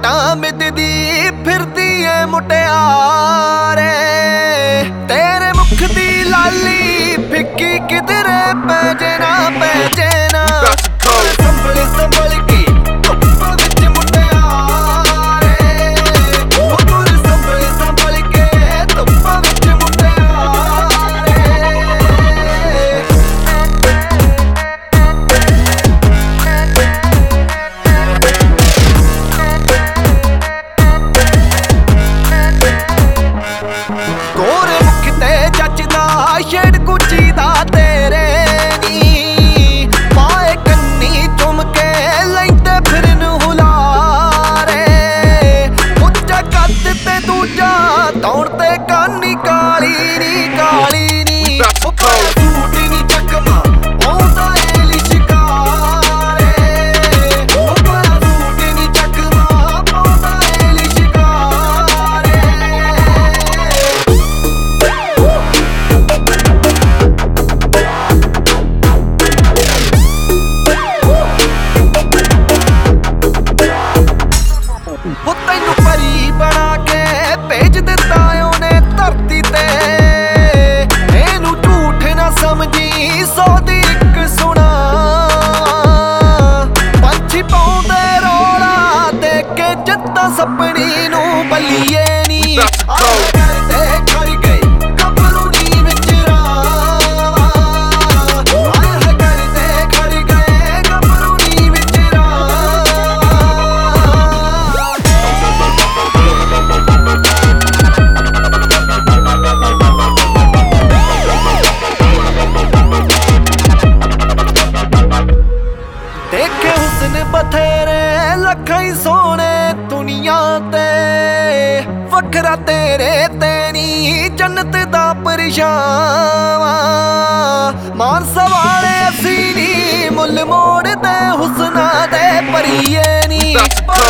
ਘਾਟਾਂ ਮਿੱਧਦੀ ਫਿਰਦੀ ਏ ਮੁਟਿਆਰੇ। ਤੇਰੇ ਮੁਖ ਦੀ ਲਾਲੀ ਫਿੱਕੀ ਕਿਧਰੇ ਪੈ ਜੇ ਨਾ ਪੈ ਜੇ ਨਾ। ਸੰਭਲ ਸੰਭਲ ਕੇ ਧੁੱਪ ਵਿੱਚ ਮੁਟਿਆਰੇ, ਉਹ ਤੁਰ ਸੰਭਲ ਸੰਭਲ ਕੇ ਧੁੱਪ ਵਿੱਚ ਮੁਟਿਆਰੇ। ਗੋਰੇ ਮੁਖ ਤੇ ਜੱਜਦਾ ਛੇੜ ਗੁੱਚੀ ਦਾ ਤੇਰੇ ਨੀ, ਪਾਏ ਕੰਨੀ ਚੁੰਮ ਕੇ ਲੈਂਦੇ ਫਿਰਨ ਹੁਲਾਰੇ। ਉੱਚਾ ਕੱਦ ਤੇ ਦੂਜਾ ਦੌੜ ਤੇ ਕਾਨੀ ਕਾਲੀ ਨੀ ਕਾਲੀ ਨੀ। ਉਹ ਪਾਇਆ ਸੂਟ ਨੀ ਚੱਕਮਾ ਆਉਂਦਾ ਏ ਲਿਸ਼ਕਾਰੇ। ਉਹ ਪਾਇਆ ਸੂਟ ਨੀ ਚੱਕਮਾ ਆਉਂਦਾ ਏ ਲਿਸ਼ਕਾਰੇ। ਉਹ ਤੈਨੂੰ ਪਰੀ ਬਣਾ ਕੇ ਭੇਜ ਦਿੱਤਾ ਉਹਨੇ ਧਰਤੀ ਤੇ। ਇਹਨੂੰ ਝੂਠ ਨਾ ਸਮਝੀ 100 ਦੀ ਇੱਕ ਸੁਣਾ। ਪੰਛੀ ਪਾਉਂਦੇ ਰੋਲਾ ਦੇਖ ਕੇ ਜਿੱਦਾਂ ਸੱਪਣੀ ਨੂੰ ਬੱਲੀਏ ਨੀ। ਕਰਦੇ ਖੜ ਗਏ ਗੱਭਰੂ ਨੀ ਵਿੱਚ ਰਾਵਾਂ। ਆਏ ਕਰਦੇ ਖੜ ਗਏ ਗੱਭਰੂ ਨੀ ਵਿੱਚ ਰਾਵਾਂ। ਦੇਖੇ ਹੁਸਨ ਬਥੇਰੇ ਲੱਖਾਂ ਹੀ ਸੋਹਣੇ ਦੁਨੀਆ ਤੇ। ਵੱਖਰਾ ਤੇਰੇ ਤੇ ਨੀ ਜੰਨਤ ਦਾ ਪਰਛਾਵਾਂ। ਮਾਨਸਾ ਵਾਲੇ ਅਸੀਂ ਨੀ ਮੁੱਲ ਮੋੜਦੇ ਹੁਸਨਾਂ ਦੇ ਪਰੀਏ ਨੀ।